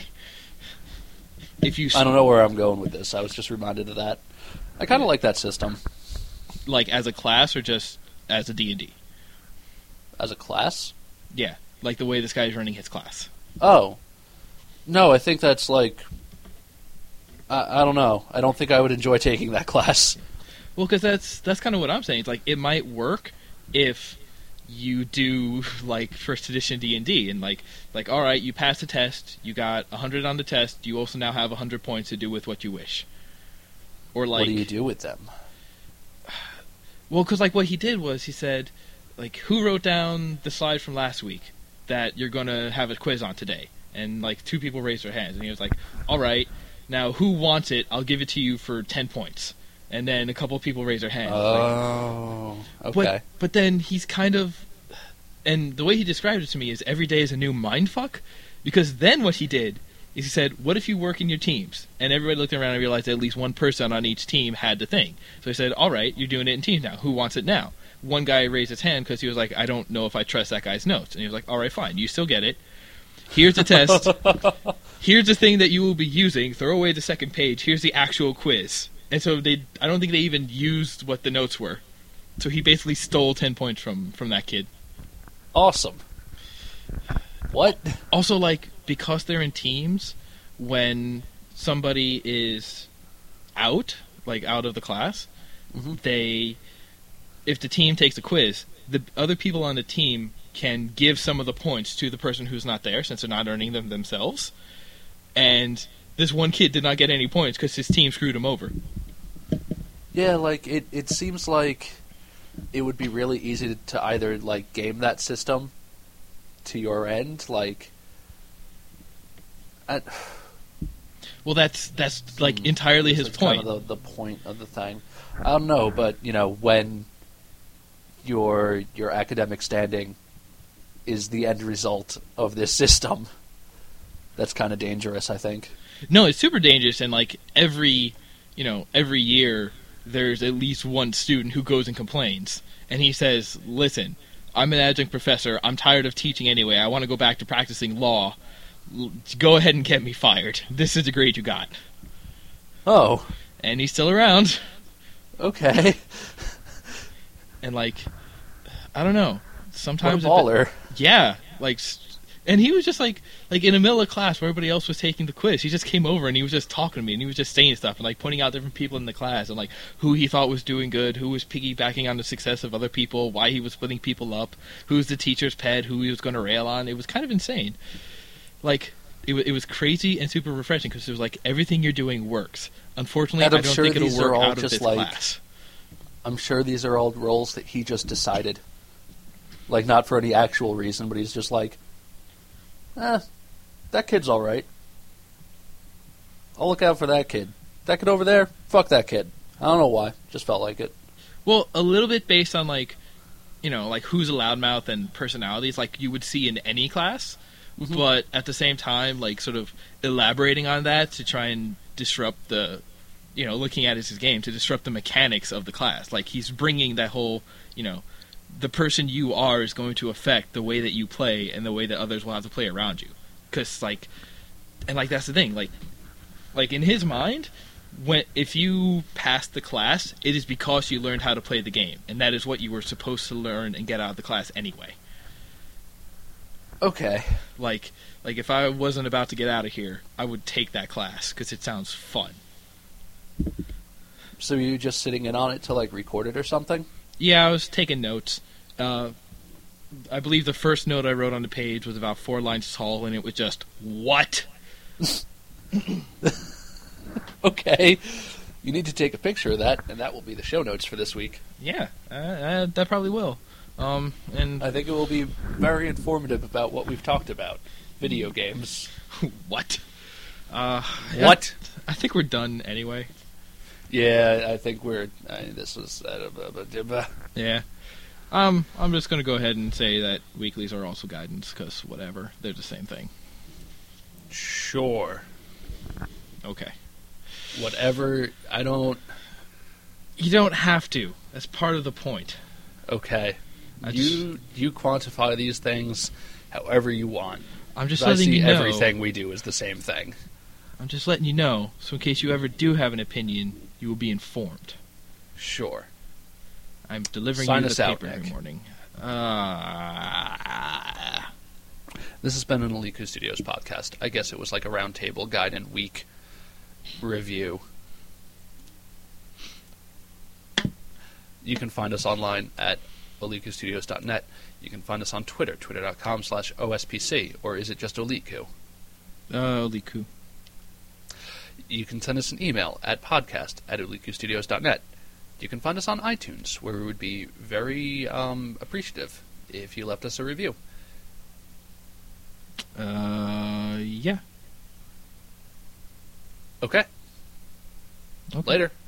I don't know where I'm going with this. I was just reminded of that. I kind of like that system. Like as a class or just as a D&D? As a class? Yeah, like the way this guy's running his class. Oh. No, I think that's like... I don't know. I don't think I would enjoy taking that class. Well, because that's kind of what I'm saying. It's like, it might work if you do, like, first edition D&D, and like, all right, you passed the test, you got 100 on the test, you also now have 100 points to do with what you wish. Or like... What do you do with them? Well, because, like, what he did was, he said, like, who wrote down the slide from last week that you're going to have a quiz on today? And, like, 2 people raised their hands, and he was like, all right, now who wants it? I'll give it to you for 10 points. And then a couple of people raise their hands. Oh, okay. But then he's kind of... And the way he described it to me is every day is a new mindfuck. Because then what he did is he said, what if you work in your teams? And everybody looked around and realized that at least one person on each team had the thing. So he said, all right, you're doing it in teams now. Who wants it now? One guy raised his hand because he was like, I don't know if I trust that guy's notes. And he was like, all right, fine, you still get it. Here's the test. Here's the thing that you will be using. Throw away the second page. Here's the actual quiz. And so I don't think they even used what the notes were. So he basically stole 10 points from that kid. Awesome. What? Also, like, because they're in teams, when somebody is out, like out of the class, if the team takes a quiz, the other people on the team can give some of the points to the person who's not there, since they're not earning them themselves. And this one kid did not get any points because his team screwed him over. Yeah, like, it seems like it would be really easy to either, like, game that system to your end, like... Well, that's like, entirely his point. Kind of the point of the thing. I don't know, but, when your academic standing is the end result of this system, that's kind of dangerous, I think. No, it's super dangerous, and like every year there's at least one student who goes and complains, and he says, listen, I'm an adjunct professor, I'm tired of teaching anyway, I want to go back to practicing law, go ahead and get me fired. This is the grade you got. Oh. And he's still around. Okay. And like, I don't know, sometimes... What a baller. Yeah, like... And he was just like in the middle of class where everybody else was taking the quiz, he just came over and he was just talking to me and he was just saying stuff and like pointing out different people in the class and like who he thought was doing good, who was piggybacking on the success of other people, why he was splitting people up, who's the teacher's pet, who he was going to rail on. It was kind of insane. Like, it was crazy and super refreshing because it was like everything you're doing works. Unfortunately, I don't think it'll work out of this class. I'm sure these are all roles that he just decided. Like, not for any actual reason, but he's just like, that kid's alright. I'll look out for that kid. That kid over there, fuck that kid. I don't know why. Just felt like it. Well, a little bit based on, like, like who's a loudmouth and personalities, like you would see in any class. Mm-hmm. But at the same time, like, sort of elaborating on that to try and disrupt the, looking at his game, to disrupt the mechanics of the class. Like, he's bringing that whole, the person you are is going to affect the way that you play and the way that others will have to play around you. Because, like, and, like, that's the thing. Like in his mind, if you pass the class, it is because you learned how to play the game. And that is what you were supposed to learn and get out of the class anyway. Okay. Like if I wasn't about to get out of here, I would take that class because it sounds fun. So you just sitting in on it to, like, record it or something? Yeah, I was taking notes. I believe the first note I wrote on the page was about 4 lines tall, and it was just, what? Okay. You need to take a picture of that, and that will be the show notes for this week. Yeah, that probably will. And I think it will be very informative about what we've talked about. Video games. what? What? I think we're done anyway. Yeah, I think this was... Yeah. I'm just going to go ahead and say that weeklies are also guidance, because whatever. They're the same thing. Sure. Okay. Whatever. I don't... You don't have to. That's part of the point. Okay. You quantify these things however you want. I'm just I letting see you know. everything we do is the same thing. I'm just letting you know, so in case you ever do have an opinion, you will be informed. Sure. I'm delivering Sign you the us out, paper every Nick. morning. This has been an Aliku Studios podcast. I guess it was like a roundtable guide and week review. You can find us online at alikustudios.net. You can find us on Twitter, twitter.com/OSPC, or is it just Oliku? Liku. You can send us an email at podcast@olikustudios.net. You can find us on iTunes, where we would be very appreciative if you left us a review. Yeah. Okay. Okay. Later.